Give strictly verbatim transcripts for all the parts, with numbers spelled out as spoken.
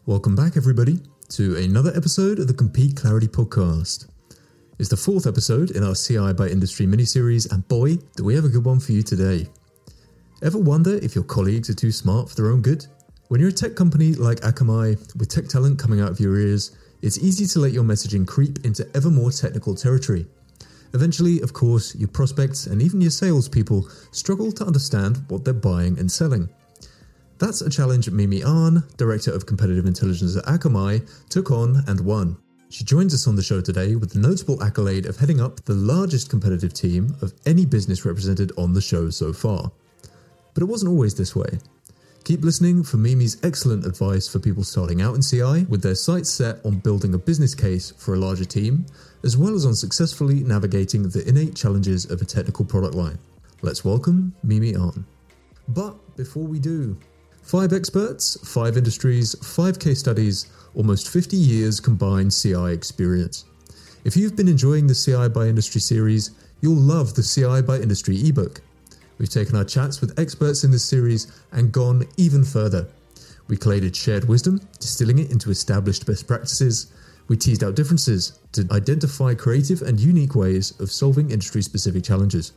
Welcome back, everybody, to another episode of the Compete Clarity Podcast. It's the fourth episode in our C I by Industry mini-series, and boy, do we have a good one for you today. Ever wonder if your colleagues are too smart for their own good? When you're a tech company like Akamai, with tech talent coming out of your ears, it's easy to let your messaging creep into ever more technical territory. Eventually, of course, your prospects and even your salespeople struggle to understand what they're buying and selling. That's a challenge Mimi Ahn, Director of Competitive Intelligence at Akamai, took on and won. She joins us on the show today with the notable accolade of heading up the largest competitive team of any business represented on the show so far. But it wasn't always this way. Keep listening for Mimi's excellent advice for people starting out in C I with their sights set on building a business case for a larger team, as well as on successfully navigating the innate challenges of a technical product line. Let's welcome Mimi Ahn. But before we do, Five experts, five industries, five case studies, almost fifty years combined C I experience. If you've been enjoying the C I by Industry series, you'll love the C I by Industry ebook. We've taken our chats with experts in this series and gone even further. We collated shared wisdom, distilling it into established best practices. We teased out differences to identify creative and unique ways of solving industry-specific challenges.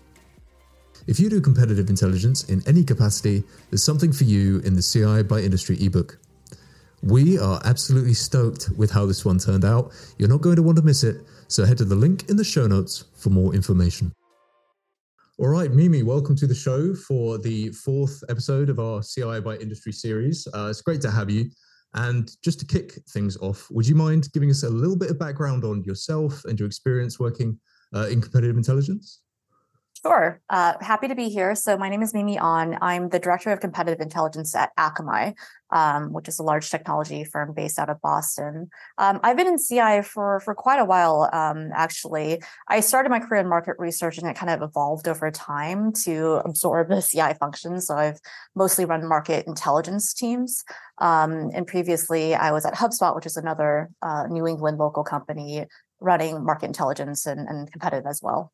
If you do competitive intelligence in any capacity, there's something for you in the C I by Industry ebook. We are absolutely stoked with how this one turned out. You're not going to want to miss it, so head to the link in the show notes for more information. All right, Mimi, welcome to the show for the fourth episode of our C I by Industry series. Uh, it's great to have you. And just to kick things off, would you mind giving us a little bit of background on yourself and your experience working uh, in competitive intelligence? Sure. Uh, happy to be here. So my name is Mimi Ahn. I'm the Director of Competitive Intelligence at Akamai, um, which is a large technology firm based out of Boston. Um, I've been in C I for, for quite a while, um, actually. I started my career in market research, and it kind of evolved over time to absorb the C I function. So I've mostly run market intelligence teams. Um, and previously, I was at HubSpot, which is another uh, New England local company running market intelligence and, and competitive as well.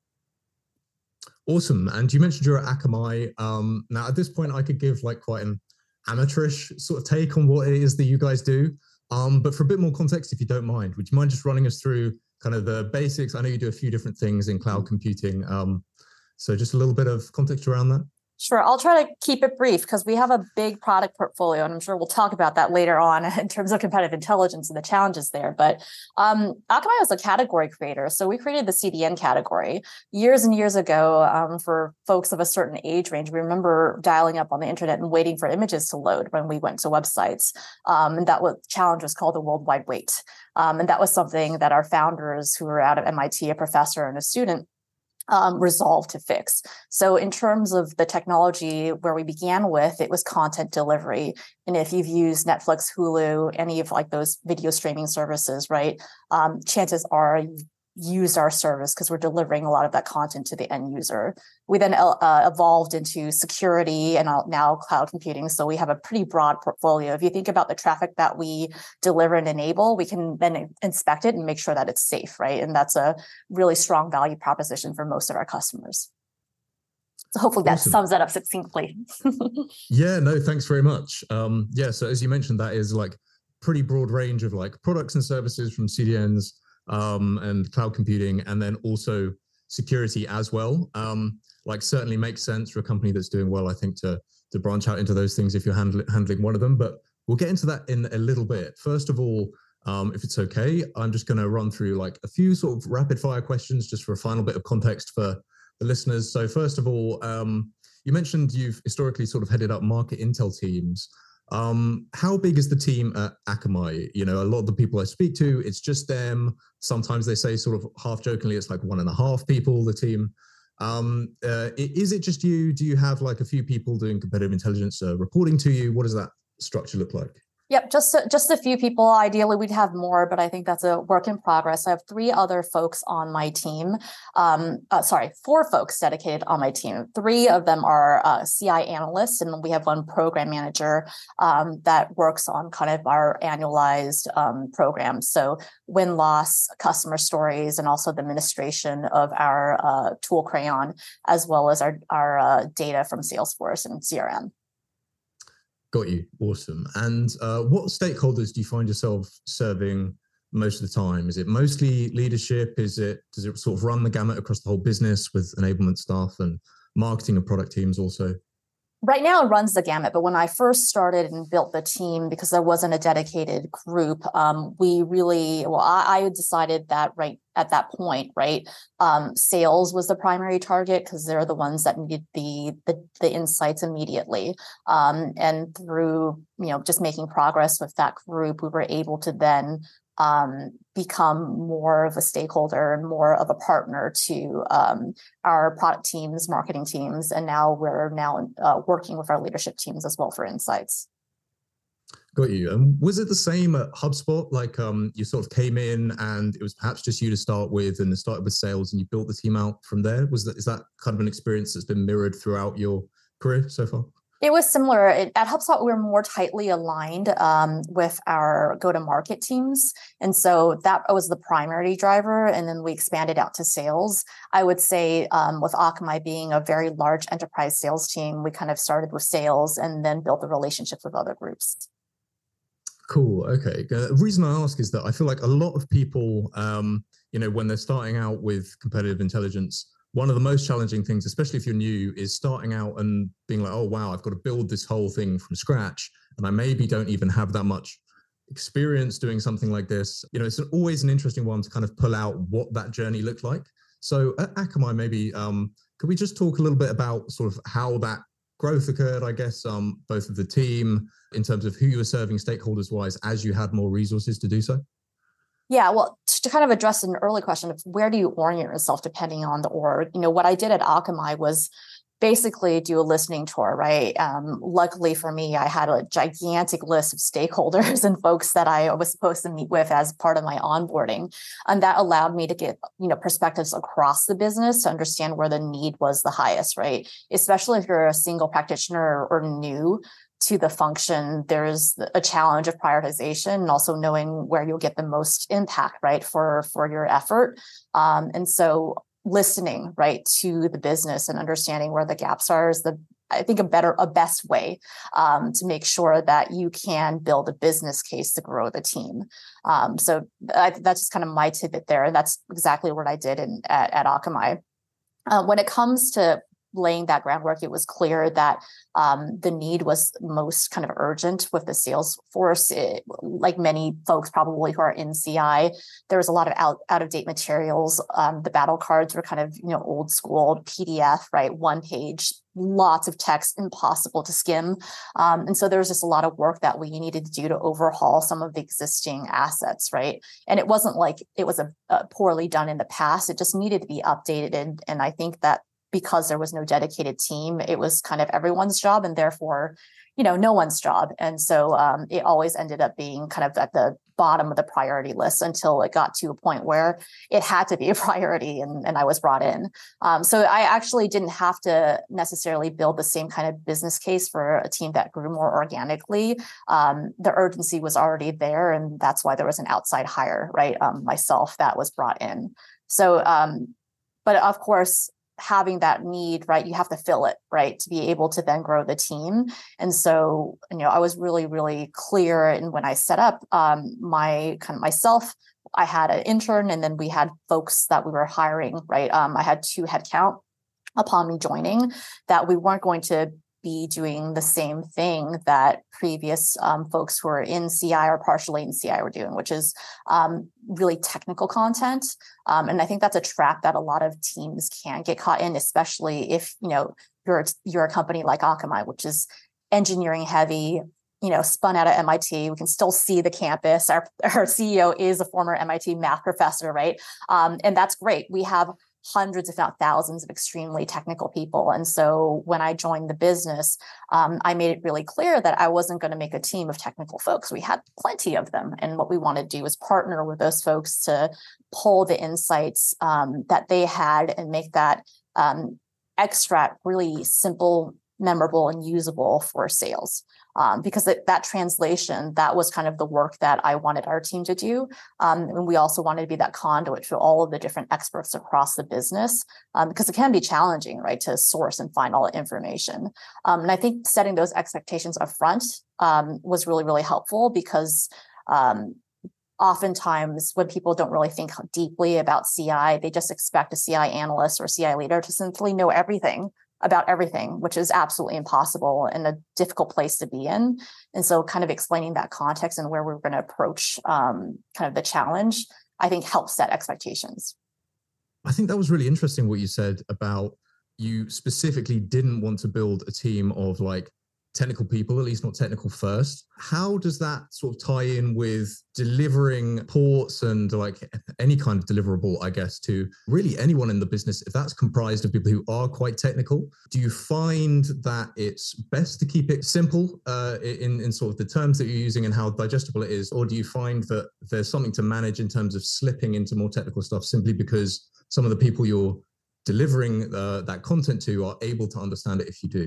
Awesome. And you mentioned you're at Akamai. Um, now, at this point, I could give like quite an amateurish sort of take on what it is that you guys do. Um, but for a bit more context, if you don't mind, would you mind just running us through kind of the basics? I know you do a few different things in cloud computing. Um, so just a little bit of context around that. Sure. I'll try to keep it brief because we have a big product portfolio, and I'm sure we'll talk about that later on in terms of competitive intelligence and the challenges there. But um, Akamai was a category creator. So we created the C D N category years and years ago. Um, for folks of a certain age range, we remember dialing up on the internet and waiting for images to load when we went to websites. Um, and that was, challenge was called the worldwide wait. Um, and that was something that our founders, who were out of M I T, a professor and a student, Um, resolved to fix. So in terms of the technology where we began with, it was content delivery. And if you've used Netflix, Hulu, any of like those video streaming services, right, um, chances are you've used our service because we're delivering a lot of that content to the end user. We then uh, evolved into security and now cloud computing. So we have a pretty broad portfolio. If you think about the traffic that we deliver and enable, we can then inspect it and make sure that it's safe, right? And that's a really strong value proposition for most of our customers. So hopefully that Awesome. sums that up succinctly. Yeah, no, thanks very much. Um, yeah, so as you mentioned, that is like pretty broad range of like products and services from C D Ns um, and cloud computing, and then also security as well. Um, like certainly makes sense for a company that's doing well, I think, to to branch out into those things if you're handle, handling one of them. But we'll get into that in a little bit. First of all, um, if it's okay, I'm just going to run through like a few sort of rapid fire questions just for a final bit of context for the listeners. So first of all, um, you mentioned you've historically sort of headed up market intel teams. Um, how big is the team at Akamai? You know, a lot of the people I speak to, it's just them. Sometimes they say sort of half jokingly, it's like one and a half people, the team. Um, uh, is it just you? Do you have like a few people doing competitive intelligence uh, reporting to you? What does that structure look like? Yep, just a, just a few people. Ideally, we'd have more, but I think that's a work in progress. I have three other folks on my team. Um, uh, sorry, four folks dedicated on my team. Three of them are uh, C I analysts, and we have one program manager um, that works on kind of our annualized um, programs. So win-loss, customer stories, and also the administration of our uh, tool Crayon, as well as our, our uh, data from Salesforce and C R M. Got you. Awesome. And uh, what stakeholders do you find yourself serving most of the time? Is it mostly leadership? Is it does it sort of run the gamut across the whole business with enablement staff and marketing and product teams also? Right now it runs the gamut, but when I first started and built the team, because there wasn't a dedicated group, um, we really, well, I, I decided that right at that point, right, um, sales was the primary target because they're the ones that needed the the, the insights immediately. Um, and through, you know, just making progress with that group, we were able to then um, become more of a stakeholder and more of a partner to um, our product teams, marketing teams, and now we're now uh, working with our leadership teams as well for insights. Got you. And was it the same at HubSpot? Like um, you sort of came in and it was perhaps just you to start with, and it started with sales, and you built the team out from there. Was that is that kind of an experience that's been mirrored throughout your career so far? It was similar. At HubSpot, we were more tightly aligned um, with our go-to-market teams. And so that was the primary driver. And then we expanded out to sales. I would say um, with Akamai being a very large enterprise sales team, we kind of started with sales and then built the relationships with other groups. Cool. Okay. The reason I ask is that I feel like a lot of people, um, you know, when they're starting out with competitive intelligence, one of the most challenging things, especially if you're new, is starting out and being like, oh, wow, I've got to build this whole thing from scratch. And I maybe don't even have that much experience doing something like this. You know, it's always an interesting one to kind of pull out what that journey looked like. So at Akamai, maybe um, could we just talk a little bit about sort of how that growth occurred, I guess, um, both of the team in terms of who you were serving stakeholders wise as you had more resources to do so? Yeah, well, to kind of address an early question of where do you orient yourself depending on the org, you know, what I did at Akamai was basically do a listening tour, right? Um, luckily for me, I had a gigantic list of stakeholders and folks that I was supposed to meet with as part of my onboarding. And that allowed me to get, you know, perspectives across the business to understand where the need was the highest, right? Especially if you're a single practitioner or new to the function, there's a challenge of prioritization and also knowing where you'll get the most impact, right, for, for your effort. Um, and so listening, right, to the business and understanding where the gaps are is the, I think, a better, a best way um, to make sure that you can build a business case to grow the team. Um, so I, that's just kind of my tidbit there. And that's exactly what I did in, at, at Akamai. Uh, when it comes to laying that groundwork, it was clear that um, the need was most kind of urgent with the sales force. It, like many folks probably who are in C I, there was a lot of out, out of date materials. Um, the battle cards were kind of, you know, old school P D F, right? One page, lots of text, impossible to skim. Um, and so there was just a lot of work that we needed to do to overhaul some of the existing assets, right? And it wasn't like it was a, a poorly done in the past. It just needed to be updated. And, and I think that because there was no dedicated team, it was kind of everyone's job and therefore, you know, no one's job. And so um, it always ended up being kind of at the bottom of the priority list until it got to a point where it had to be a priority and, and I was brought in. Um, so I actually didn't have to necessarily build the same kind of business case for a team that grew more organically. Um, the urgency was already there, and that's why there was an outside hire, right? Um, myself that was brought in. So, um, but of course, having that need, right, you have to fill it, right, to be able to then grow the team. And so, you know, I was really, really clear. And when I set up um, my kind of myself, I had an intern, and then we had folks that we were hiring, right? Um, I had two headcount upon me joining that we weren't going to be doing the same thing that previous um, folks who are in C I or partially in C I were doing, which is um, really technical content. Um, and I think that's a trap that a lot of teams can get caught in, especially if, you know, you're, you're a company like Akamai, which is engineering heavy, you know, spun out of M I T. We can still see the campus. Our, our C E O is a former M I T math professor, right? Um, and that's great. We have hundreds, if not thousands, of extremely technical people. And so when I joined the business, um, I made it really clear that I wasn't going to make a team of technical folks. We had plenty of them. And what we want to do is partner with those folks to pull the insights um, that they had and make that um, extract really simple, memorable, and usable for sales. Um, because it, that translation, that was kind of the work that I wanted our team to do. Um, and we also wanted to be that conduit to all of the different experts across the business, um, because it can be challenging, right, to source and find all the information. Um, and I think setting those expectations up front um, was really, really helpful because um, oftentimes when people don't really think deeply about C I, they just expect a C I analyst or C I leader to simply know everything about everything, which is absolutely impossible and a difficult place to be in. And so kind of explaining that context and where we're going to approach um, kind of the challenge, I think helps set expectations. I think that was really interesting what you said about you specifically didn't want to build a team of like technical people, at least not technical first. How does that sort of tie in with delivering reports and like any kind of deliverable, I guess, to really anyone in the business, if that's comprised of people who are quite technical? Do you find that it's best to keep it simple uh, in, in sort of the terms that you're using and how digestible it is? Or do you find that there's something to manage in terms of slipping into more technical stuff simply because some of the people you're delivering uh, that content to are able to understand it if you do?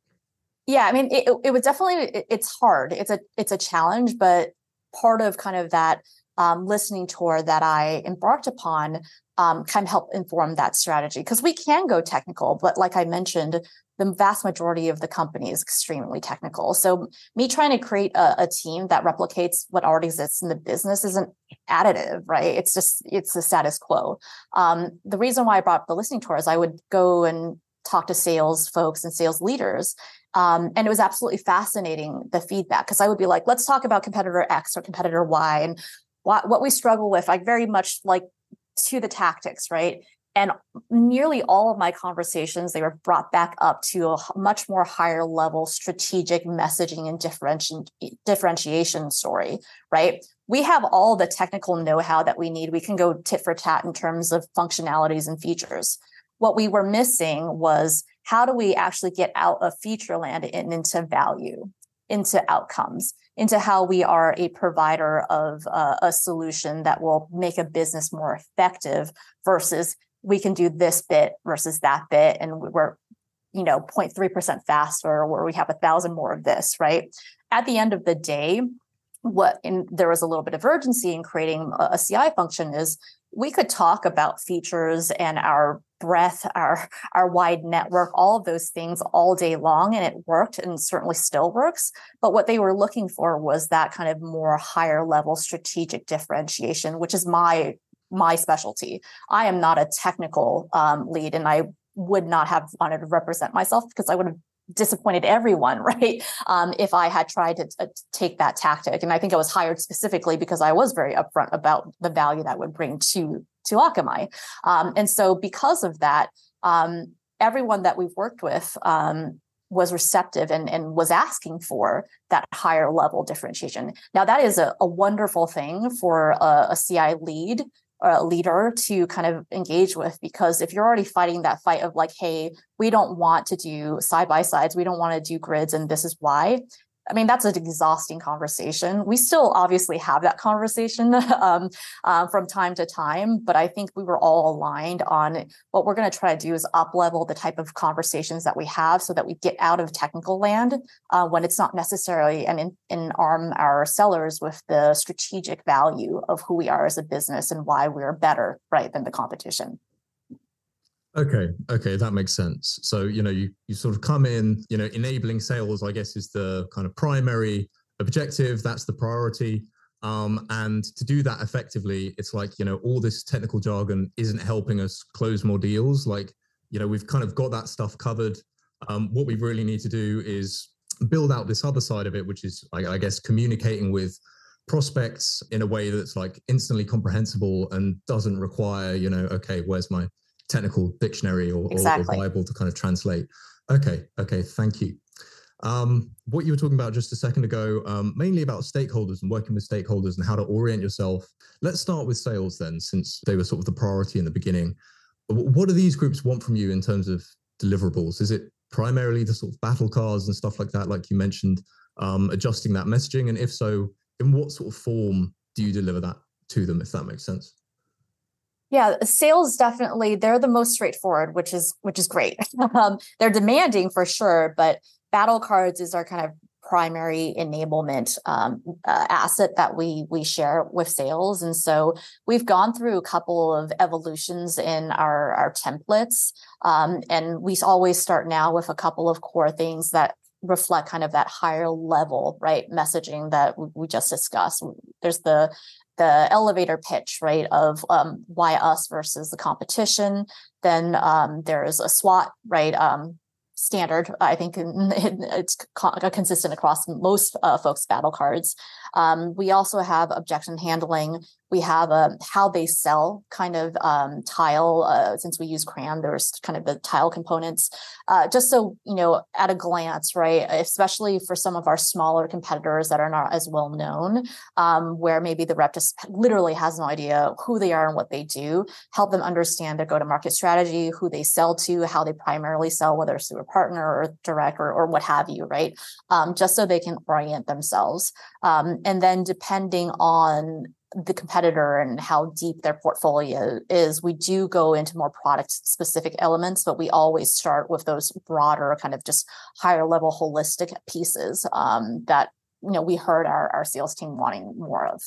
Yeah, I mean, it, it would definitely, it, it's hard. It's a, it's a challenge, but part of kind of that um, listening tour that I embarked upon um, kind of helped inform that strategy, because we can go technical, but like I mentioned, the vast majority of the company is extremely technical. So me trying to create a, a team that replicates what already exists in the business isn't additive, right? It's just, it's the status quo. Um, the reason why I brought up the listening tour is I would go and talk to sales folks and sales leaders. Um, and it was absolutely fascinating, the feedback, because I would be like, let's talk about competitor X or competitor Y and what, what we struggle with. I very much like to the tactics, right? And nearly all of my conversations, they were brought back up to a much more higher level strategic messaging and differenti- differentiation story, right? We have all the technical know-how that we need. We can go tit for tat in terms of functionalities and features. What we were missing was, how do we actually get out of feature land and into value, into outcomes, into how we are a provider of uh, a solution that will make a business more effective versus we can do this bit versus that bit. And we're, you know, zero point three percent faster, or we have a thousand more of this, right? At the end of the day, what in, there was a little bit of urgency in creating a, a C I function is we could talk about features and our breadth, our, our wide network, all of those things all day long, and it worked and certainly still works. But what they were looking for was that kind of more higher level strategic differentiation, which is my my specialty. I am not a technical um, lead, and I would not have wanted to represent myself because I would have disappointed everyone, right? Um, if I had tried to, to take that tactic. And I think I was hired specifically because I was very upfront about the value that would bring to, to Akamai. Um, and so because of that, um, everyone that we've worked with um, was receptive and, and was asking for that higher level differentiation. Now, that is a, a wonderful thing for a, a C I lead, a leader to kind of engage with, because if you're already fighting that fight of like, hey, we don't want to do side by sides, we don't want to do grids, and this is why. I mean, that's an exhausting conversation. We still obviously have that conversation um, uh, from time to time, but I think we were all aligned on what we're going to try to do is up-level the type of conversations that we have so that we get out of technical land uh, when it's not necessary, and in, in arm our sellers with the strategic value of who we are as a business and why we're better, right, than the competition. Okay, okay, that makes sense. So, you know, you, you sort of come in, you know, enabling sales, I guess, is the kind of primary objective. That's the priority. Um, and to do that effectively, it's like, you know, all this technical jargon isn't helping us close more deals. Like, you know, we've kind of got that stuff covered. Um, what we really need to do is build out this other side of it, which is, I, I guess, communicating with prospects in a way that's like instantly comprehensible and doesn't require, you know, okay, where's my technical dictionary or, exactly. or, or Bible to kind of translate. Okay, okay, thank you. Um, what you were talking about just a second ago, um, mainly about stakeholders and working with stakeholders and how to orient yourself. Let's start with sales then, since they were sort of the priority in the beginning. What do these groups want from you in terms of deliverables? Is it primarily the sort of battle cards and stuff like that, like you mentioned, um, adjusting that messaging? And if so, in what sort of form do you deliver that to them, if that makes sense? Yeah, sales definitely, they're the most straightforward, which is which is great. um, they're demanding for sure, but battle cards is our kind of primary enablement um, uh, asset that we we share with sales. And so we've gone through a couple of evolutions in our, our templates. Um, and we always start now with a couple of core things that reflect kind of that higher level, right, messaging that we just discussed. There's the the elevator pitch, right, of um, why us versus the competition. Then um, there's a SWOT, right, um, standard. I think it's consistent across most uh, folks' battle cards. Um, we also have objection handling. We have a how they sell kind of um, tile. Uh, since we use Crayon, there's kind of the tile components. Uh, just so you know, at a glance, right? Especially for some of our smaller competitors that are not as well known, um, where maybe the rep just literally has no idea who they are and what they do. Help them understand their go-to-market strategy, who they sell to, how they primarily sell, whether it's through a partner or direct or, or what have you, right? Um, just so they can orient themselves. Um, and then depending on the competitor and how deep their portfolio is, we do go into more product specific elements, but we always start with those broader kind of just higher level holistic pieces um, that, you know, we heard our, our sales team wanting more of.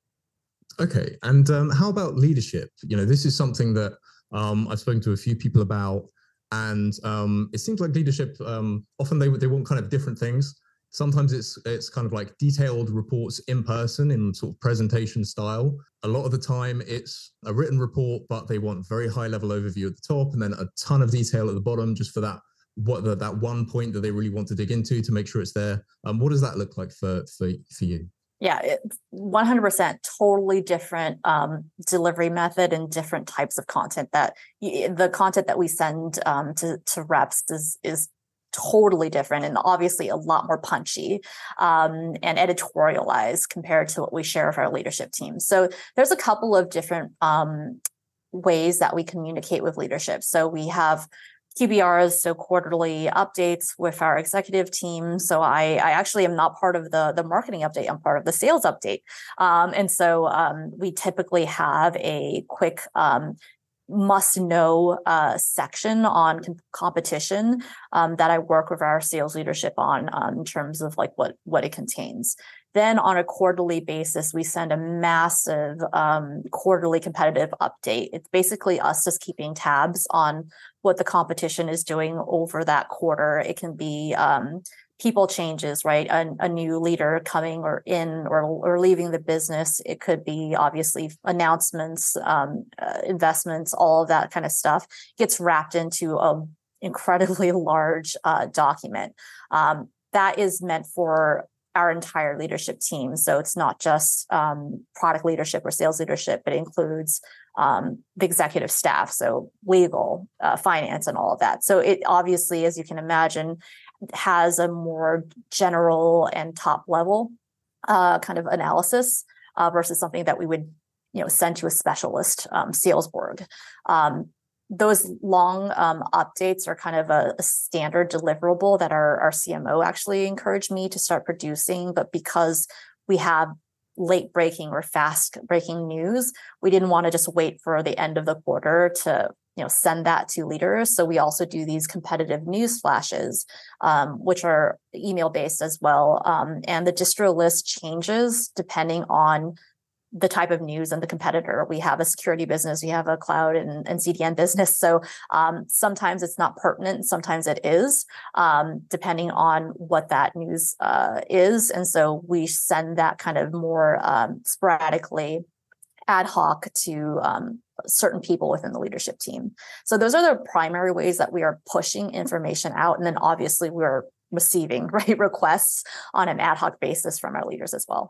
Okay. And um, how about leadership? You know, this is something that um, I've spoken to a few people about, and um, it seems like leadership, um, often they, they want kind of different things. Sometimes it's it's kind of like detailed reports in person in sort of presentation style. A lot of the time it's a written report, but they want very high level overview at the top and then a ton of detail at the bottom just for that what the, that one point that they really want to dig into to make sure it's there. Um, what does that look like for for, for you? Yeah, it's one hundred percent totally different um, delivery method and different types of content that the content that we send um, to, to reps is is totally different and obviously a lot more punchy um, and editorialized compared to what we share with our leadership team. So there's a couple of different um, ways that we communicate with leadership. So we have Q B Rs, so quarterly updates with our executive team. So I, I actually am not part of the, the marketing update. I'm part of the sales update. Um, and so um, we typically have a quick um, must know uh, section on com- competition um, that I work with our sales leadership on um, in terms of like what, what it contains. Then on a quarterly basis, we send a massive um, quarterly competitive update. It's basically us just keeping tabs on what the competition is doing over that quarter. It can be um, people changes, right? A, a new leader coming or in or, or leaving the business. It could be obviously announcements, um, uh, investments, all of that kind of stuff gets wrapped into an incredibly large uh, document. Um, that is meant for our entire leadership team. So it's not just um, product leadership or sales leadership, but it includes um, the executive staff, so legal, uh, finance, and all of that. So it obviously, as you can imagine, has a more general and top level uh, kind of analysis uh, versus something that we would, you know, send to a specialist um, sales org. Um, those long um, updates are kind of a, a standard deliverable that our, our C M O actually encouraged me to start producing. But because we have late breaking or fast breaking news, we didn't want to just wait for the end of the quarter to, you know, send that to leaders. So we also do these competitive news flashes, um, which are email based as well. Um, and the distro list changes depending on the type of news and the competitor. We have a security business, we have a cloud and, and C D N business. So um, sometimes it's not pertinent, sometimes it is, um, depending on what that news uh, is. And so we send that kind of more um, sporadically, ad hoc to um, certain people within the leadership team. So those are the primary ways that we are pushing information out. And then obviously we're receiving right requests on an ad hoc basis from our leaders as well.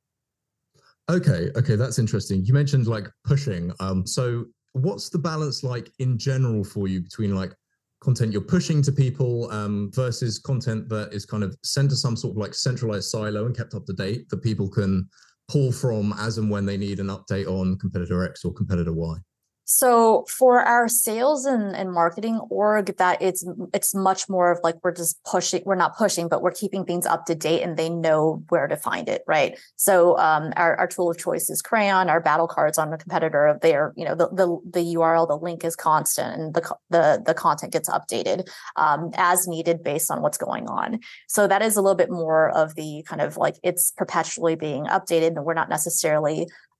Okay, okay, that's interesting. You mentioned like pushing. Um, so what's the balance like in general for you between like content you're pushing to people um, versus content that is kind of sent to some sort of like centralized silo and kept up to date that people can pull from as and when they need an update on competitor X or competitor Y? So for our sales and, and marketing org, that it's it's much more of like we're just pushing, we're not pushing, but we're keeping things up to date and they know where to find it, right? So um, our, our tool of choice is Crayon. Our battle cards on the competitor, they're, you know, the, the the U R L, the link is constant and the the, the content gets updated um, as needed based on what's going on. So that is a little bit more of the kind of like it's perpetually being updated and we're not necessarily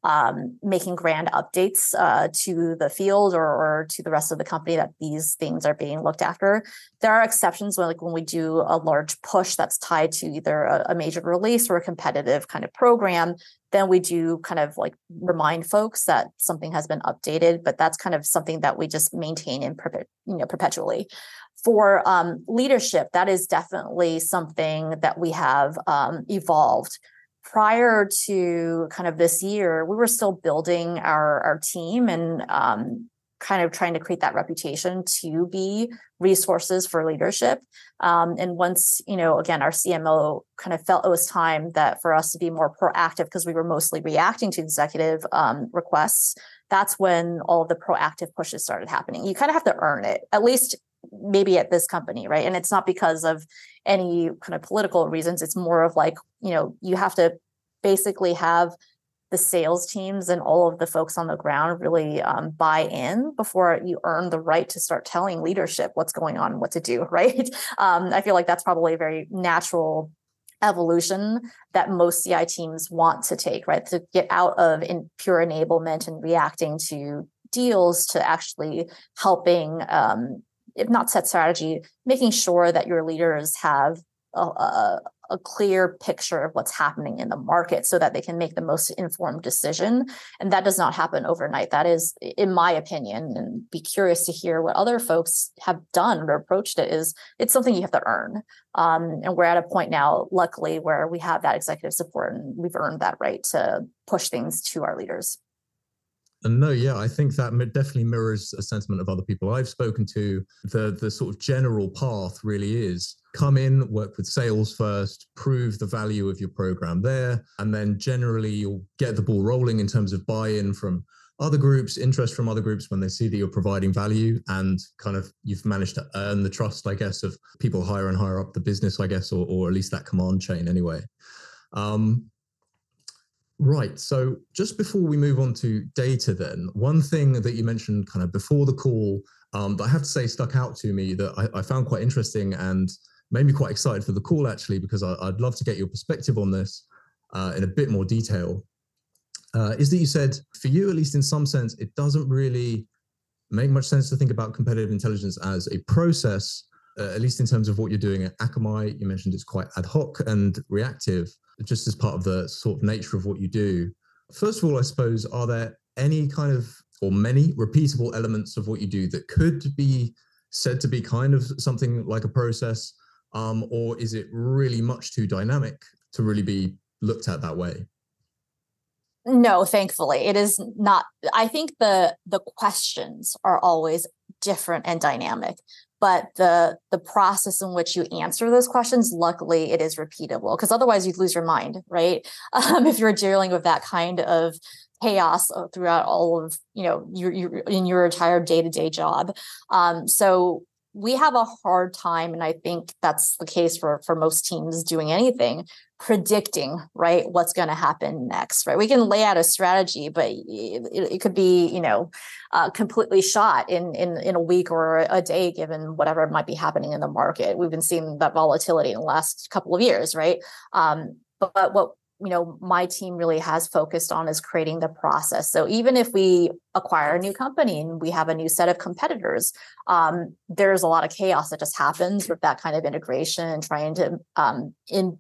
um, making grand updates uh, to the field or, or to the rest of the company that these things are being looked after. There are exceptions when, like when we do a large push that's tied to either a, a major release or a competitive kind of program, then we do kind of like remind folks that something has been updated, but that's kind of something that we just maintain in perpet- you know, perpetually. For um, leadership, that is definitely something that we have um, evolved. Prior to kind of this year, we were still building our, our team and um, kind of trying to create that reputation to be resources for leadership. Um, and once, you know, again, our C M O kind of felt it was time that for us to be more proactive because we were mostly reacting to executive um, requests, that's when all of the proactive pushes started happening. You kind of have to earn it, at least maybe at this company, right? And it's not because of any kind of political reasons. It's more of like, you know, you have to basically have the sales teams and all of the folks on the ground really um, buy in before you earn the right to start telling leadership what's going on, what to do, right? Um, I feel like that's probably a very natural evolution that most C I teams want to take, right? To get out of in pure enablement and reacting to deals to actually helping, um, if not set strategy, making sure that your leaders have a, a, a clear picture of what's happening in the market so that they can make the most informed decision. And that does not happen overnight. That is, in my opinion, and be curious to hear what other folks have done or approached it, is it's something you have to earn. Um, and we're at a point now, luckily, where we have that executive support and we've earned that right to push things to our leaders. And no, yeah, I think that definitely mirrors a sentiment of other people I've spoken to. The the sort of general path really is come in, work with sales first, prove the value of your program there, and then generally you'll get the ball rolling in terms of buy-in from other groups, interest from other groups when they see that you're providing value, and kind of you've managed to earn the trust, I guess, of people higher and higher up the business, I guess, or, or at least that command chain anyway. Um, Right. So just before we move on to data then, one thing that you mentioned kind of before the call um, that I have to say stuck out to me that I, I found quite interesting and made me quite excited for the call actually, because I, I'd love to get your perspective on this uh, in a bit more detail, uh, is that you said for you, at least in some sense, it doesn't really make much sense to think about competitive intelligence as a process, uh, at least in terms of what you're doing at Akamai. You mentioned it's quite ad hoc and reactive, just as part of the sort of nature of what you do. First of all, I suppose, are there any kind of, or many repeatable elements of what you do that could be said to be kind of something like a process, um, or is it really much too dynamic to really be looked at that way? No, thankfully, it is not. I think the the questions are always different and dynamic, but the the process in which you answer those questions, luckily, it is repeatable, because otherwise you'd lose your mind, right? Um, if you're dealing with that kind of chaos throughout all of, you know, your, your in your entire day-to-day job. Um, so we have a hard time, and I think that's the case for for most teams doing anything, predicting, right, what's going to happen next, right? We can lay out a strategy, but it, it could be, you know, uh, completely shot in, in, in a week or a day, given whatever might be happening in the market. We've been seeing that volatility in the last couple of years, right? Um, but, but what, you know, my team really has focused on is creating the process. So even if we acquire a new company and we have a new set of competitors, um, there's a lot of chaos that just happens with that kind of integration and trying to um, in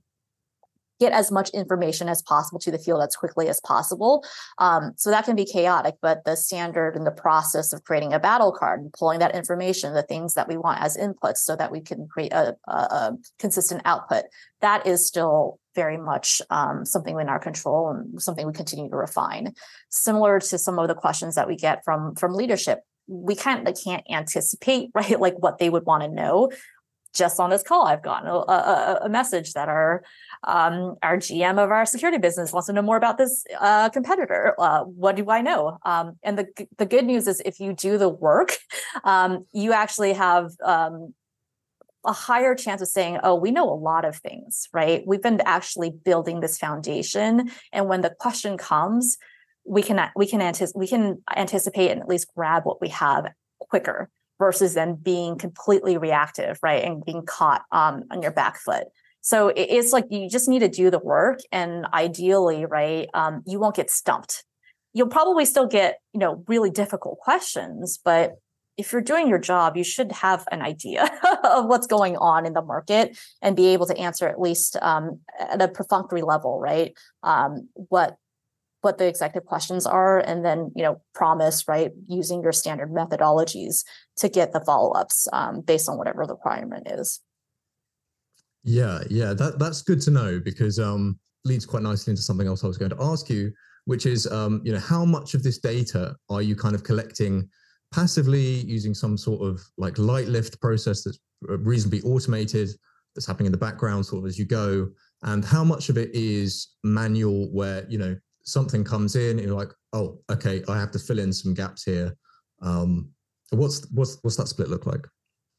get as much information as possible to the field as quickly as possible. Um, so that can be chaotic, but the standard and the process of creating a battle card and pulling that information, the things that we want as inputs so that we can create a, a, a consistent output, that is still very much um, something in our control and something we continue to refine. Similar to some of the questions that we get from, from leadership, we can't, they can't anticipate, right, like what they would want to know. Just on this call, I've gotten a, a, a message that our um, our G M of our security business wants to know more about this uh, competitor. Uh, what do I know? Um, and the the good news is, if you do the work, um, you actually have um, a higher chance of saying, "Oh, we know a lot of things, right? We've been actually building this foundation, and when the question comes, we can we can anticipate we can anticipate and at least grab what we have quicker." Versus then being completely reactive, right, and being caught um, on your back foot. So it's like you just need to do the work, and ideally, right, um, you won't get stumped. you'll probably still get, you know, really difficult questions, but if you're doing your job, you should have an idea of what's going on in the market and be able to answer at least um, at a perfunctory level, right? Um, what what the executive questions are, and then, you know, promise, right, using your standard methodologies to get the follow-ups um, based on whatever the requirement is. Yeah, yeah, that that's good to know, because um, leads quite nicely into something else I was going to ask you, which is, um, you know, how much of this data are you kind of collecting passively using some sort of like light lift process that's reasonably automated, that's happening in the background sort of as you go, and how much of it is manual, where, you know, something comes in and you're like, oh, okay, I have to fill in some gaps here. Um, what's what's what's that split look like?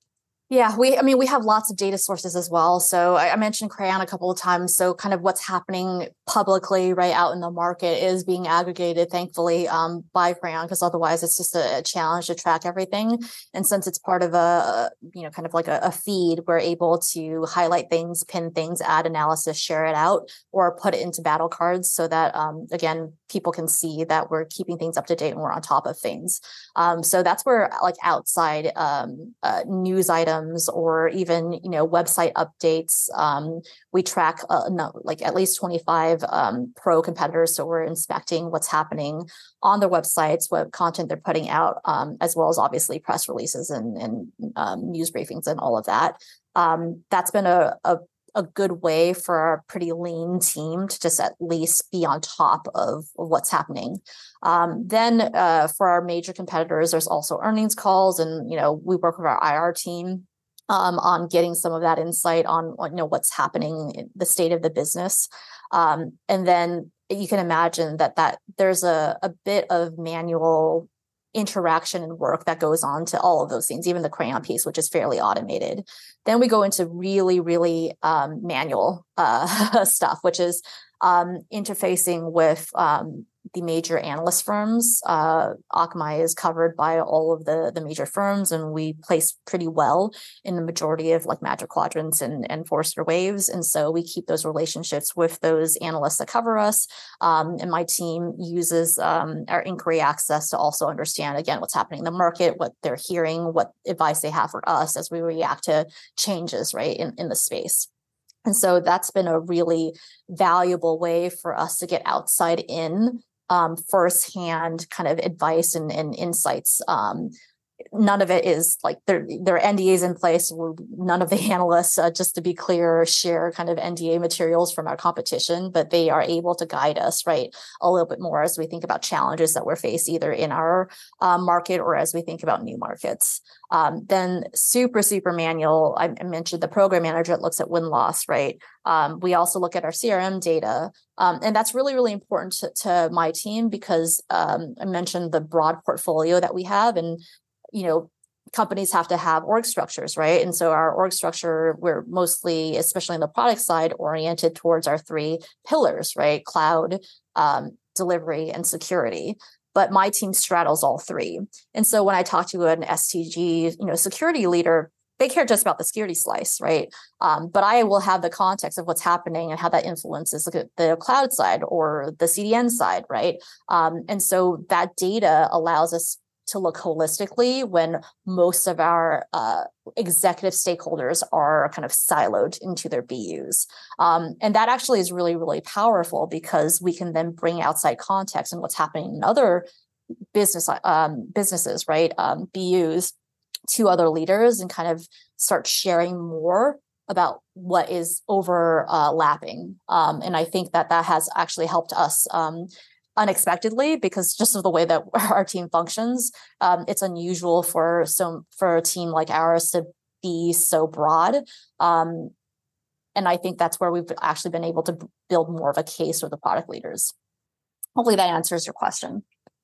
Yeah, we, I mean, we have lots of data sources as well. So I, I mentioned Crayon a couple of times. So kind of what's happening publicly right out in the market is being aggregated, thankfully, um, by Crayon, because otherwise it's just a, a challenge to track everything. And since it's part of a, you know, kind of like a, a feed, we're able to highlight things, pin things, add analysis, share it out, or put it into battle cards so that, um, again, people can see that we're keeping things up to date and we're on top of things. Um, so that's where like outside um, uh, news items or even, you know, website updates, um, we track uh, no, like at least twenty-five um, pro competitors. So we're inspecting what's happening on their websites, what content they're putting out, um, as well as obviously press releases and, and um, news briefings and all of that. Um, that's been a, a a good way for a pretty lean team to just at least be on top of, of what's happening. Um, then uh, for our major competitors, there's also earnings calls, and, you know, we work with our I R team um, on getting some of that insight on, on, you know, what's happening in the state of the business. Um, and then you can imagine that that there's a, a bit of manual interaction and work that goes on to all of those things, even the Crayon piece, which is fairly automated. Then we go into really, really um, manual uh, stuff, which is um, interfacing with um, the major analyst firms. Uh, Akamai is covered by all of the, the major firms, and we place pretty well in the majority of like Magic Quadrants and, and Forrester Waves. And so we keep those relationships with those analysts that cover us. Um, and my team uses um, our inquiry access to also understand, again, what's happening in the market, what they're hearing, what advice they have for us as we react to changes, right, in, in the space. And so that's been a really valuable way for us to get outside in um, firsthand kind of advice and, and insights. Um, none of it is like there, there are N D As in place. None of the analysts, uh, just to be clear, share kind of N D A materials from our competition, but they are able to guide us, right, a little bit more as we think about challenges that we're faced either in our uh, market or as we think about new markets. Um, then super, super manual. I mentioned the program manager that looks at win-loss, right? Um, we also look at our C R M data. Um, and that's really, really important to, to my team because um, I mentioned the broad portfolio that we have. And, you know, companies have to have org structures, right? And so our org structure, we're mostly, especially on the product side, oriented towards our three pillars, right? Cloud, um, delivery, and security. But my team straddles all three. And so when I talk to an S T G, you know, security leader, they care just about the security slice, right? Um, but I will have the context of what's happening and how that influences the, the cloud side or the C D N side, right? Um, and so that data allows us to look holistically when most of our uh, executive stakeholders are kind of siloed into their B Us. Um, and that actually is really, really powerful because we can then bring outside context and what's happening in other business um, businesses, right? Um, B Us to other leaders and kind of start sharing more about what is overlapping. Um, and I think that that has actually helped us um, unexpectedly because just of the way that our team functions, um, it's unusual for so for a team like ours to be so broad. Um, and I think that's where we've actually been able to build more of a case with the product leaders. Hopefully that answers your question.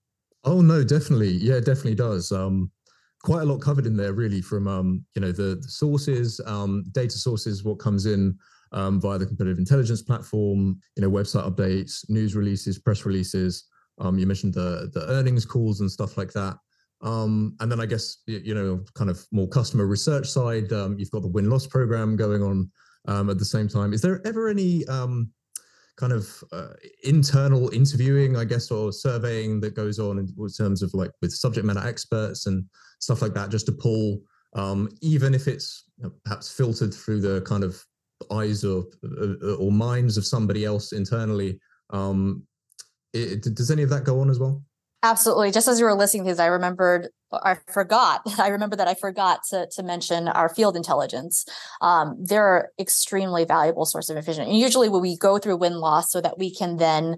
Oh, no, definitely. Yeah, it definitely does. Um, quite a lot covered in there, really, from um, you know the, the sources, um, data sources, what comes in um, via the competitive intelligence platform, you know, website updates, news releases, press releases. Um, you mentioned the the earnings calls and stuff like that. Um, and then I guess you know, kind of more customer research side. Um, you've got the win-loss program going on um, at the same time. Is there ever any um, kind of uh, internal interviewing, I guess, or surveying that goes on in, in terms of like with subject matter experts and stuff like that, just to pull, um, even if it's you know, perhaps filtered through the kind of eyes or or minds of somebody else internally. Um, it, does any of that go on as well? Absolutely. Just as you were listening to these, I remembered, I forgot, I remember that I forgot to, to mention our field intelligence. Um, they're extremely valuable source of information. And usually when we go through win-loss so that we can then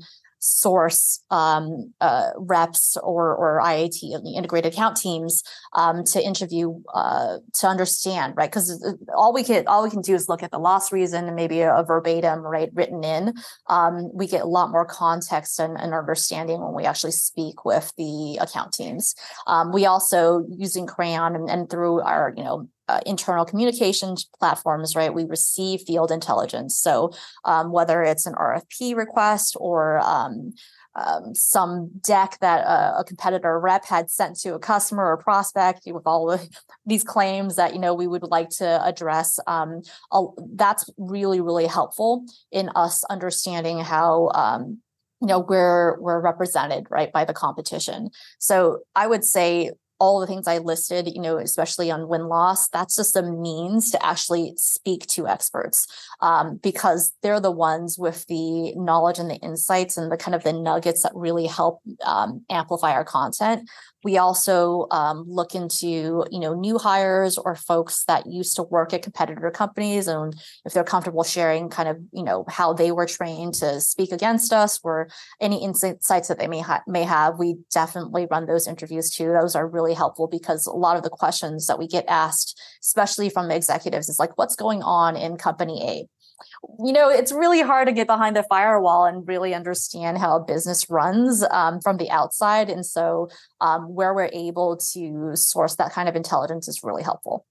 source um, uh, reps or, or I A T, integrated account teams um, to interview uh, to understand, right? Because all we can all we can do is look at the loss reason and maybe a, a verbatim, right, written in. Um, we get a lot more context and, and understanding when we actually speak with the account teams. Um, we also, using Crayon and, and through our, you know, Uh, internal communication platforms, right? We receive field intelligence. So um, whether it's an R F P request or um, um, some deck that a, a competitor rep had sent to a customer or prospect with all of these claims that, you know, we would like to address, um, uh, that's really, really helpful in us understanding how um, you know, we're, we're represented, right, by the competition. So I would say all the things I listed, you know, especially on win-loss, that's just a means to actually speak to experts um, because they're the ones with the knowledge and the insights and the kind of the nuggets that really help um, amplify our content. We also um, look into, you know, new hires or folks that used to work at competitor companies, and if they're comfortable sharing kind of, you know, how they were trained to speak against us or any insights that they may ha- may have, we definitely run those interviews too. Those are really helpful because a lot of the questions that we get asked, especially from executives, is like, what's going on in company A? You know, it's really hard to get behind the firewall and really understand how a business runs um, from the outside. And so um, where we're able to source that kind of intelligence is really helpful.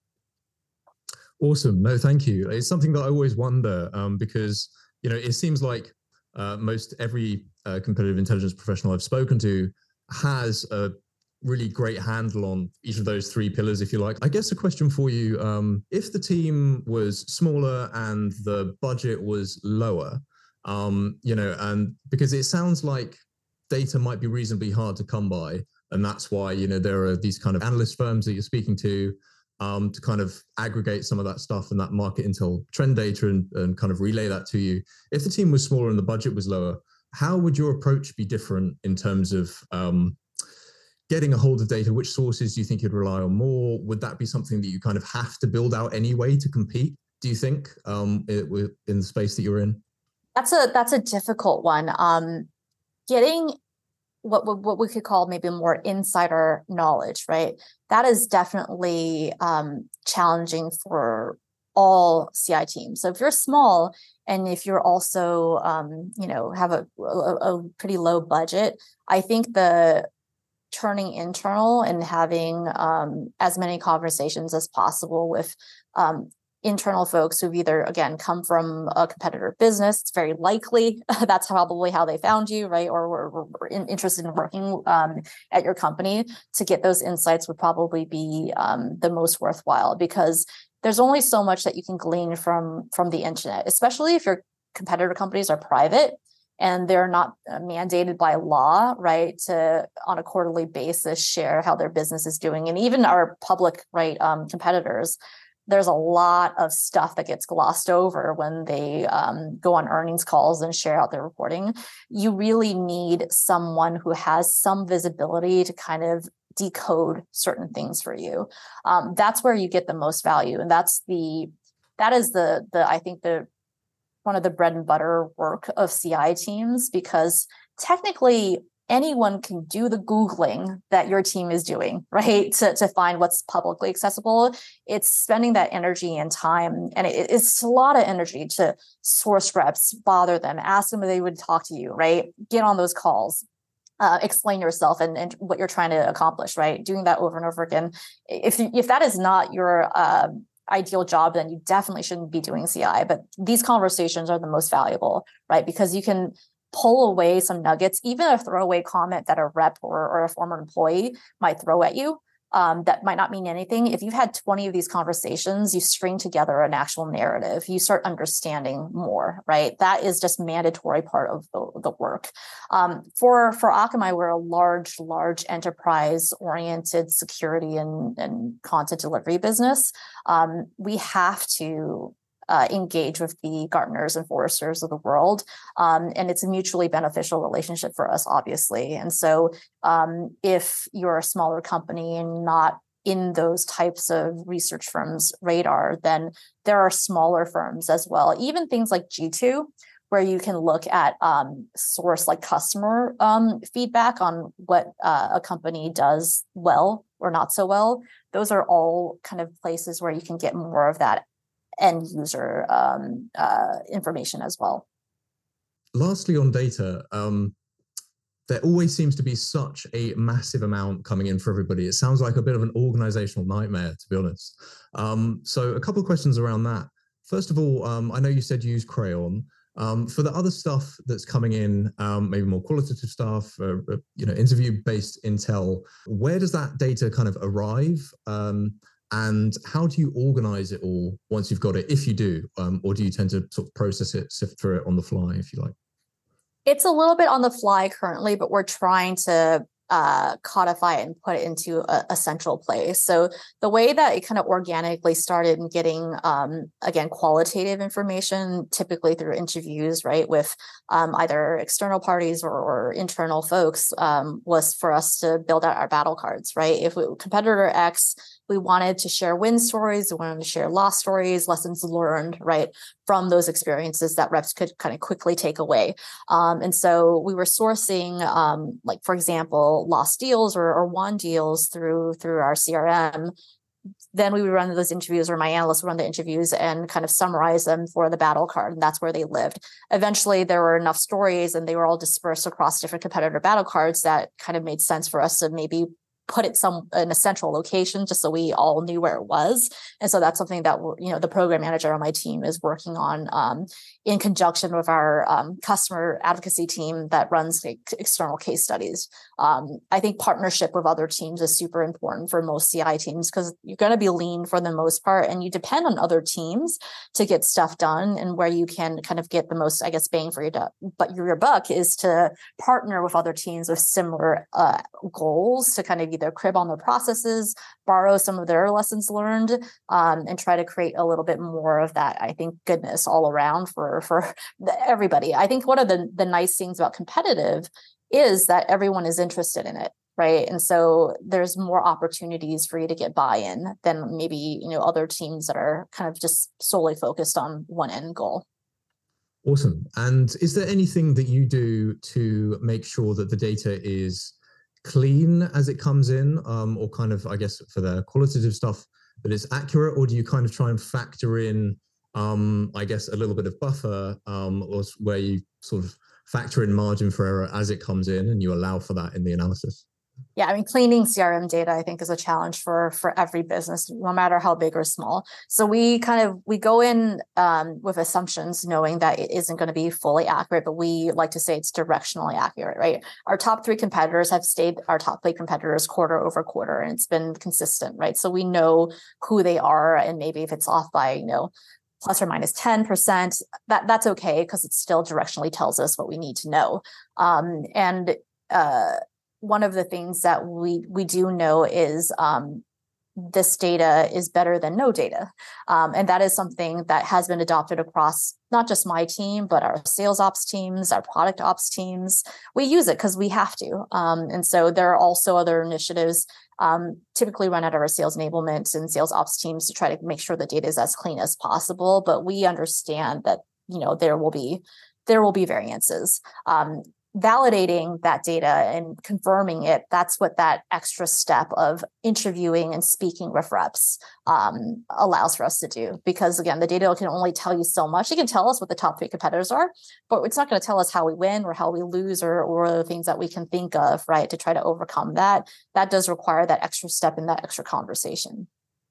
Awesome. No, thank you. It's something that I always wonder um, because, you know, it seems like uh, most every uh, competitive intelligence professional I've spoken to has a really great handle on each of those three pillars, if you like. I guess a question for you, um, if the team was smaller and the budget was lower, um, you know, and because it sounds like data might be reasonably hard to come by, and that's why, you know, there are these kind of analyst firms that you're speaking to um, to kind of aggregate some of that stuff and that market intel trend data and, and kind of relay that to you. If the team was smaller and the budget was lower, how would your approach be different in terms of um, getting a hold of data? Which sources do you think you'd rely on more? Would that be something that you kind of have to build out anyway to compete, do you think, um, it, in the space that you're in? That's a that's a difficult one. Um, getting what what we could call maybe more insider knowledge, right? That is definitely um, challenging for all C I teams. So if you're small and if you're also, um, you know, have a, a, a pretty low budget, I think the turning internal and having um, as many conversations as possible with um, internal folks who've either, again, come from a competitor business. It's very likely that's probably how they found you, right? Or were, were in, interested in working um, at your company. To get those insights would probably be um, the most worthwhile, because there's only so much that you can glean from, from the internet, especially if your competitor companies are private and they're not mandated by law, right, to on a quarterly basis share how their business is doing. And even our public, right, um, competitors, there's a lot of stuff that gets glossed over when they um, go on earnings calls and share out their reporting. You really need someone who has some visibility to kind of decode certain things for you. Um, that's where you get the most value, and that's the that is the the I think the one of the bread and butter work of C I teams, because technically anyone can do the Googling that your team is doing, right? To, to find what's publicly accessible. It's spending that energy and time. And it, it's a lot of energy to source reps, bother them, ask them if they would talk to you, right? Get on those calls. Uh, explain yourself and, and what you're trying to accomplish, right? Doing that over and over again. If, if that is not your uh, ideal job, then you definitely shouldn't be doing C I. But these conversations are the most valuable, right? Because you can pull away some nuggets, even a throwaway comment that a rep or, or a former employee might throw at you. um, that might not mean anything. If you've had twenty of these conversations, you string together an actual narrative, you start understanding more, right? That is just mandatory part of the, the work. Um, for, for Akamai, we're a large, large enterprise-oriented security and, and content delivery business. Um, we have to Uh, engage with the Gartners and Forresters of the world. Um, and it's a mutually beneficial relationship for us, obviously. And so um, if you're a smaller company and not in those types of research firms' radar, then there are smaller firms as well. Even things like G two, where you can look at um, source like customer um, feedback on what uh, a company does well or not so well. Those are all kind of places where you can get more of that end user um, uh, information as well. Lastly, on data, um, there always seems to be such a massive amount coming in for everybody. It sounds like a bit of an organizational nightmare, to be honest. Um, so a couple of questions around that. First of all, um, I know you said you use Crayon. Um, for the other stuff that's coming in, um, maybe more qualitative stuff, uh, you know, interview-based intel, where does that data kind of arrive? Um, And how do you organize it all once you've got it, if you do? Um, or do you tend to sort of process it, sift through it on the fly, if you like? It's a little bit on the fly currently, but we're trying to uh, codify it and put it into a, a central place. So the way that it kind of organically started in getting, um, again, qualitative information, typically through interviews, right, with um, either external parties or, or internal folks, um, was for us to build out our battle cards, right? If we, competitor X, we wanted to share win stories, we wanted to share loss stories, lessons learned, right, from those experiences that reps could kind of quickly take away. Um, and so we were sourcing, um, like, for example, lost deals or, or won deals through through our C R M. Then we would run those interviews, or my analysts would run the interviews and kind of summarize them for the battle card. And that's where they lived. Eventually, there were enough stories and they were all dispersed across different competitor battle cards that kind of made sense for us to maybe put it some in a central location just so we all knew where it was. And so that's something that, you know, the program manager on my team is working on um, in conjunction with our um, customer advocacy team that runs like, external case studies. Um, I think partnership with other teams is super important for most C I teams because you're going to be lean for the most part and you depend on other teams to get stuff done. And where you can kind of get the most, I guess, bang for your, du- but your buck is to partner with other teams with similar uh, goals to kind of either crib on their processes, borrow some of their lessons learned, um, and try to create a little bit more of that, I think, goodness all around for, for everybody. I think one of the, the nice things about competitive is that everyone is interested in it, right? And so there's more opportunities for you to get buy-in than maybe, you know, other teams that are kind of just solely focused on one end goal. Awesome. And is there anything that you do to make sure that the data is clean as it comes in, um, or kind of, I guess, for the qualitative stuff, that it's accurate, or do you kind of try and factor in, um, I guess, a little bit of buffer, um, or where you sort of factor in margin for error as it comes in and you allow for that in the analysis? Yeah, I mean, cleaning C R M data, I think, is a challenge for for every business, no matter how big or small. So we kind of, we go in um, with assumptions, knowing that it isn't going to be fully accurate, but we like to say it's directionally accurate, right? Our top three competitors have stayed our top three competitors quarter over quarter, and it's been consistent, right? So we know who they are, and maybe if it's off by, you know, plus or minus ten percent, that that's okay, because it still directionally tells us what we need to know. Um, and uh, one of the things that we we do know is um, this data is better than no data. Um, and that is something that has been adopted across not just my team, but our sales ops teams, our product ops teams. We use it because we have to. Um, and so there are also other initiatives um, typically run out of our sales enablement and sales ops teams to try to make sure the data is as clean as possible. But we understand that, you know, there will be there will be variances. Um, validating that data and confirming it, that's what that extra step of interviewing and speaking with reps um, allows for us to do. Because again, the data can only tell you so much. It can tell us what the top three competitors are, but it's not going to tell us how we win or how we lose, or, or the things that we can think of, right, to try to overcome that. That does require that extra step in that extra conversation.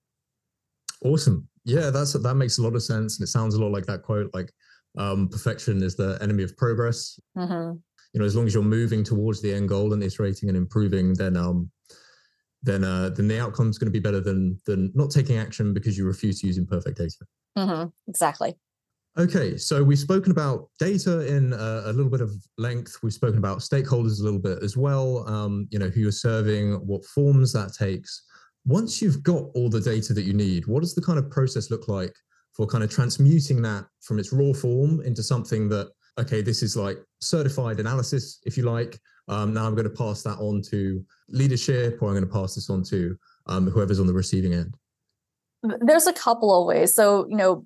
Awesome. Yeah, that's that makes a lot of sense. And it sounds a lot like that quote, like um, perfection is the enemy of progress. Mm-hmm. You know, as long as you're moving towards the end goal and iterating and improving, then um, then uh, then the outcome is going to be better than than not taking action because you refuse to use imperfect data. Mm-hmm. Exactly. Okay, so we've spoken about data in a, a little bit of length. We've spoken about stakeholders a little bit as well. Um, you know, who you're serving, what forms that takes. Once you've got all the data that you need, what does the kind of process look like for kind of transmuting that from its raw form into something that, okay, this is like certified analysis, if you like. Um, now I'm going to pass that on to leadership, or I'm going to pass this on to um, whoever's on the receiving end. There's a couple of ways. So, you know,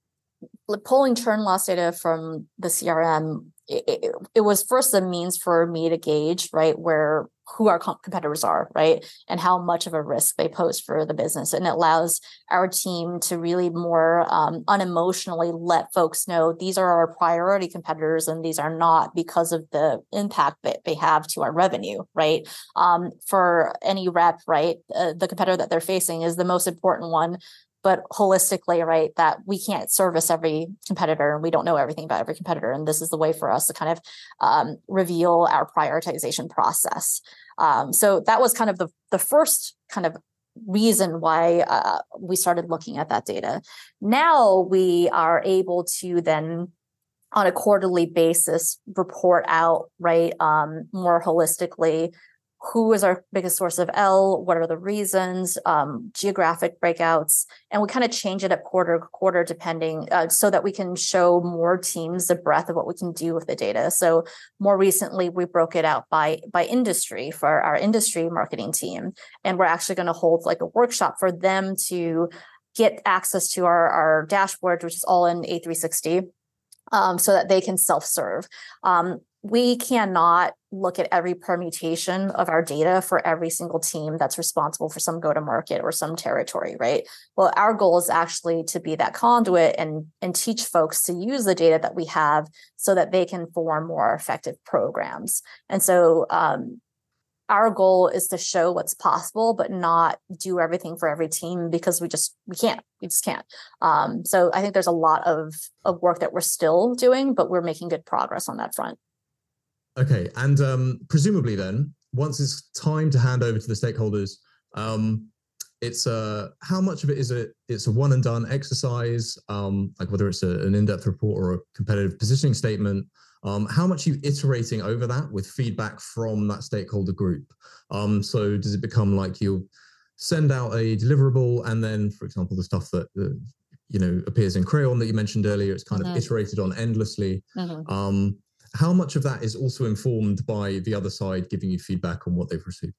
pulling churn loss data from the C R M, it, it, it was first a means for me to gauge, right, where who our competitors are, right, and how much of a risk they pose for the business. And it allows our team to really more um, unemotionally let folks know these are our priority competitors and these are not, because of the impact that they have to our revenue, right? Um, for any rep, right, uh, the competitor that they're facing is the most important one. But holistically, right, that we can't service every competitor and we don't know everything about every competitor. And this is the way for us to kind of um, reveal our prioritization process. Um, so that was kind of the, the first kind of reason why uh, we started looking at that data. Now we are able to then, on a quarterly basis, report out, right, um, more holistically, who is our biggest source of L, what are the reasons, um, geographic breakouts, and we kind of change it up quarter to quarter depending, uh, so that we can show more teams the breadth of what we can do with the data. So more recently, we broke it out by, by industry for our industry marketing team, and we're actually going to hold like a workshop for them to get access to our, our dashboard, which is all in A three sixty, um, so that they can self-serve. Um, we cannot look at every permutation of our data for every single team that's responsible for some go-to-market or some territory, right? Well, our goal is actually to be that conduit and, and teach folks to use the data that we have so that they can form more effective programs. And so um, our goal is to show what's possible, but not do everything for every team, because we just, we can't, we just can't. Um, so I think there's a lot of, of work that we're still doing, but we're making good progress on that front. Okay, and um, presumably then, once it's time to hand over to the stakeholders, um, it's uh, how much of it is a it's a one and done exercise, um, like whether it's a, an in-depth report or a competitive positioning statement. Um, how much are you iterating over that with feedback from that stakeholder group? Um, so does it become like you send out a deliverable, and then, for example, the stuff that uh, you know appears in Crayon that you mentioned earlier, it's kind mm-hmm. of iterated on endlessly. Mm-hmm. Um, How much of that is also informed by the other side giving you feedback on what they've received?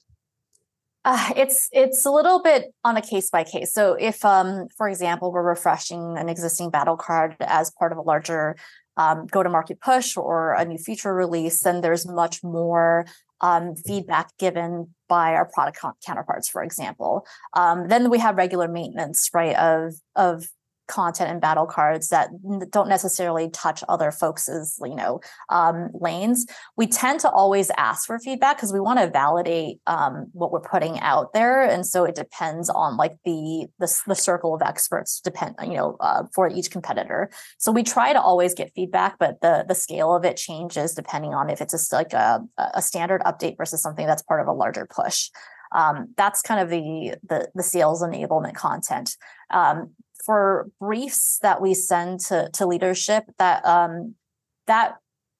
Uh, it's it's a little bit on a case by case. So if, um, for example, we're refreshing an existing battle card as part of a larger um, go-to-market push or a new feature release, then there's much more um, feedback given by our product counterparts, for example. Um, then we have regular maintenance, right, of of content and battle cards that don't necessarily touch other folks' you know um, lanes. We tend to always ask for feedback because we want to validate um, what we're putting out there, and so it depends on like the the, the circle of experts depend you know uh, for each competitor. So we try to always get feedback, but the the scale of it changes depending on if it's just like a, a standard update versus something that's part of a larger push. Um, that's kind of the the, the sales enablement content. Um, For briefs that we send to, to leadership, that um, that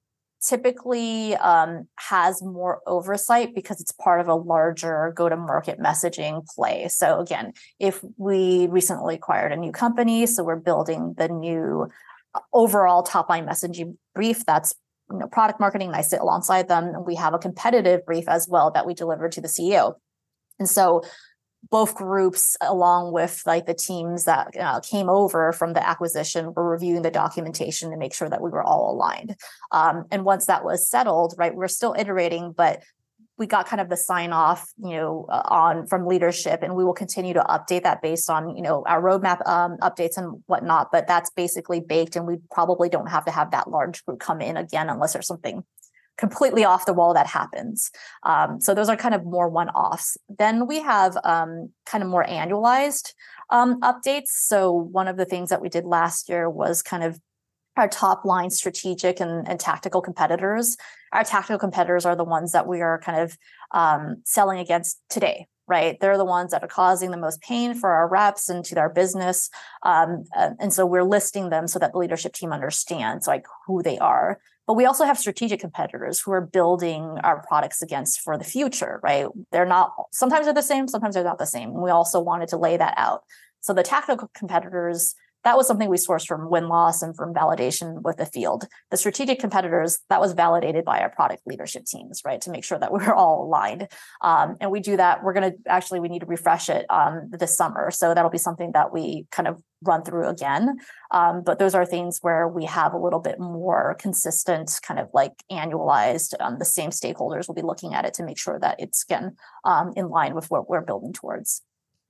typically um, has more oversight because it's part of a larger go-to-market messaging play. So again, if we recently acquired a new company, so we're building the new overall top-line messaging brief, that's you know, product marketing, and I sit alongside them, and we have a competitive brief as well that we deliver to the C E O. And so both groups, along with like the teams that uh, came over from the acquisition, were reviewing the documentation to make sure that we were all aligned. Um, and once that was settled, right, we're still iterating, but we got kind of the sign off, you know, uh, on from leadership, and we will continue to update that based on, you know, our roadmap um, updates and whatnot. But that's basically baked, and we probably don't have to have that large group come in again unless there's something completely off the wall that happens. Um, so those are kind of more one-offs. Then we have um, kind of more annualized um, updates. So one of the things that we did last year was kind of our top line strategic and, and tactical competitors. Our tactical competitors are the ones that we are kind of um, selling against today, right? They're the ones that are causing the most pain for our reps and to our business. Um, and so we're listing them so that the leadership team understands like who they are. But we also have strategic competitors who are building our products against for the future, right? They're not, sometimes they're the same, sometimes they're not the same. And we also wanted to lay that out. So the tactical competitors, that was something we sourced from win-loss and from validation with the field. The strategic competitors, that was validated by our product leadership teams, right? To make sure that we're all aligned. Um, and we do that. We're going to actually, we need to refresh it um, this summer. So that'll be something that we kind of run through again. Um, but those are things where we have a little bit more consistent, kind of like annualized, um, the same stakeholders will be looking at it to make sure that it's again um, in line with what we're building towards.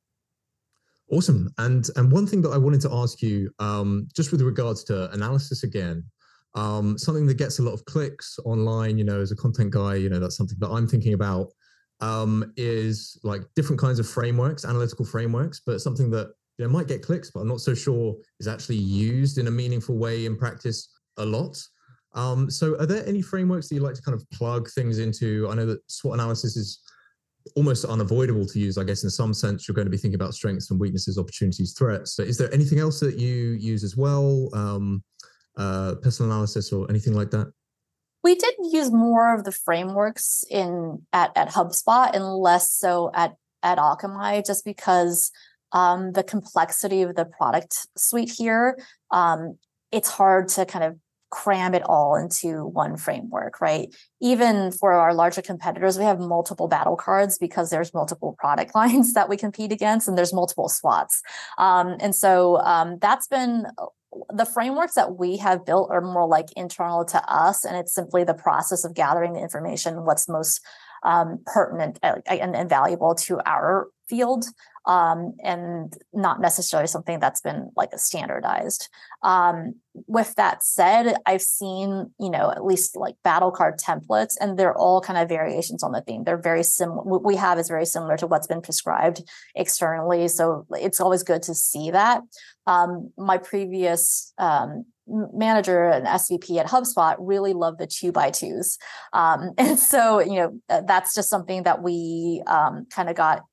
Awesome. And and one thing that I wanted to ask you, um, just with regards to analysis again, um, something that gets a lot of clicks online, you know, as a content guy, you know, that's something that I'm thinking about, um, is like different kinds of frameworks, analytical frameworks, but something that, you know, might get clicks, but I'm not so sure is actually used in a meaningful way in practice a lot. Um, so are there any frameworks that you like to kind of plug things into? I know that SWOT analysis is almost unavoidable to use, I guess, in some sense. You're going to be thinking about strengths and weaknesses, opportunities, threats. So is there anything else that you use as well? Um, uh, personal analysis or anything like that? We did use more of the frameworks in at, at HubSpot and less so at, at Akamai, just because um, the complexity of the product suite here, um, it's hard to kind of cram it all into one framework, right? Even for our larger competitors, we have multiple battle cards because there's multiple product lines that we compete against and there's multiple SWATs. Um, and so um, that's been the frameworks that we have built are more like internal to us. And it's simply the process of gathering the information, what's most um, pertinent and, and valuable to our field. Um, and not necessarily something that's been like a standardized. Um, with that said, I've seen, you know, at least like battle card templates, and they're all kind of variations on the theme. They're very similar. What we have is very similar to what's been prescribed externally. So it's always good to see that. Um, my previous um, manager and S V P at HubSpot really loved the two by twos. Um, and so, you know, that's just something that we um, kind of got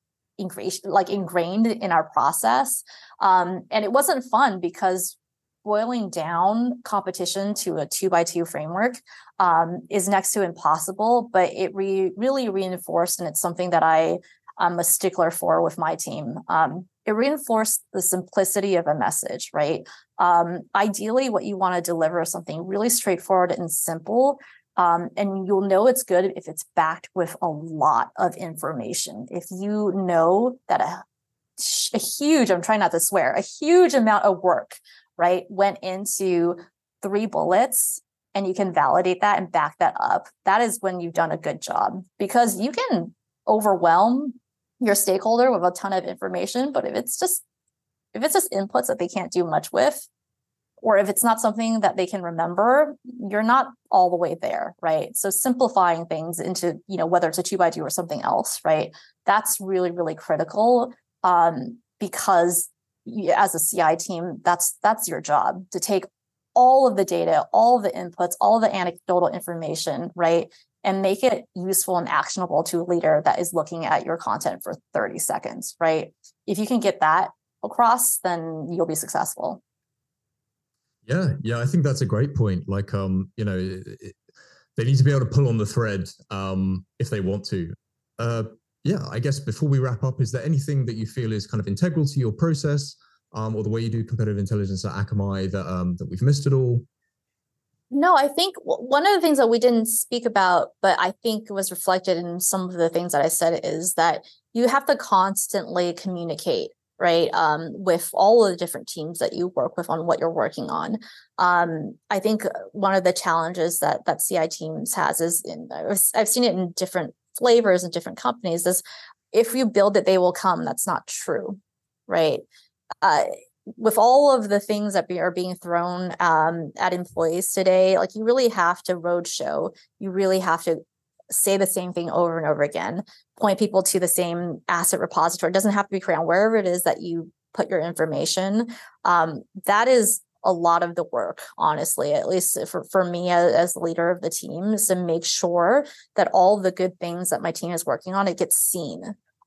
like ingrained in our process. Um, and it wasn't fun because boiling down competition to a two by two framework um, is next to impossible, but it re- really reinforced, and it's something that I am a stickler for with my team. Um, it reinforced the simplicity of a message, right? Um, ideally, what you want to deliver is something really straightforward and simple. Um, and you'll know it's good if it's backed with a lot of information. If you know that a, a huge, I'm trying not to swear, a huge amount of work, right, went into three bullets, and you can validate that and back that up, that is when you've done a good job. Because you can overwhelm your stakeholder with a ton of information, but if it's just if it's just inputs that they can't do much with, or if it's not something that they can remember, you're not all the way there, right? So simplifying things into, you know, whether it's a two by two or something else, right? That's really, really critical um, because you, as a C I team, that's that's your job, to take all of the data, all of the inputs, all of the anecdotal information, right? And make it useful and actionable to a leader that is looking at your content for thirty seconds, right? If you can get that across, then you'll be successful. Yeah, yeah, I think that's a great point. Like, um, you know, it, it, they need to be able to pull on the thread um, if they want to. Uh, yeah, I guess before we wrap up, is there anything that you feel is kind of integral to your process um, or the way you do competitive intelligence at Akamai that um, that we've missed at all? No, I think one of the things that we didn't speak about, but I think was reflected in some of the things that I said, is that you have to constantly communicate, right, um, with all of the different teams that you work with on what you're working on. Um, I think one of the challenges that that C I teams has is, in, I've seen it in different flavors and different companies, is if you build it, they will come. That's not true, right? Uh, with all of the things that be, are being thrown um, at employees today, like you really have to roadshow. You really have to say the same thing over and over again, point people to the same asset repository. It doesn't have to be Crayon, wherever it is that you put your information. Um, that is a lot of the work, honestly, at least for, for me as, as the leader of the team, is to make sure that all the good things that my team is working on, it gets seen.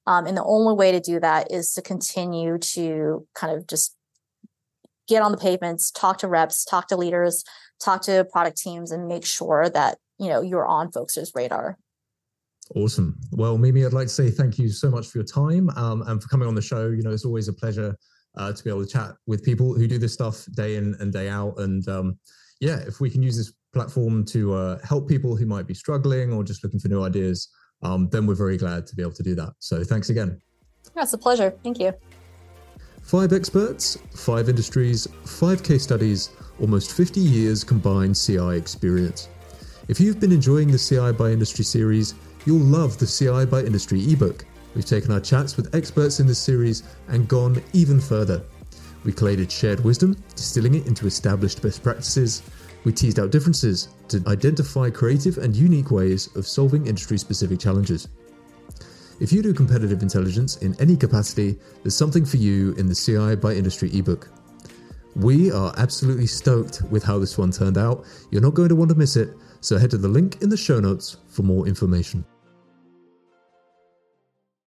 Um, and the only way to do that is to continue to kind of just get on the pavements, talk to reps, talk to leaders, talk to product teams, and make sure that, you know, you're on folks' radar. Awesome. Well, Mimi, I'd like to say thank you so much for your time um, and for coming on the show. You know, it's always a pleasure uh, to be able to chat with people who do this stuff day in and day out. And um, yeah, if we can use this platform to uh, help people who might be struggling or just looking for new ideas, um, then we're very glad to be able to do that. So thanks again. Yeah, it's a pleasure. Thank you. Five experts, five industries, five case studies, almost fifty years combined C I experience. If you've been enjoying the C I by Industry series, you'll love the C I by Industry ebook. We've taken our chats with experts in this series and gone even further. We collated shared wisdom, distilling it into established best practices. We teased out differences to identify creative and unique ways of solving industry-specific challenges. If you do competitive intelligence in any capacity, there's something for you in the C I by Industry ebook. We are absolutely stoked with how this one turned out. You're not going to want to miss it, so head to the link in the show notes for more information.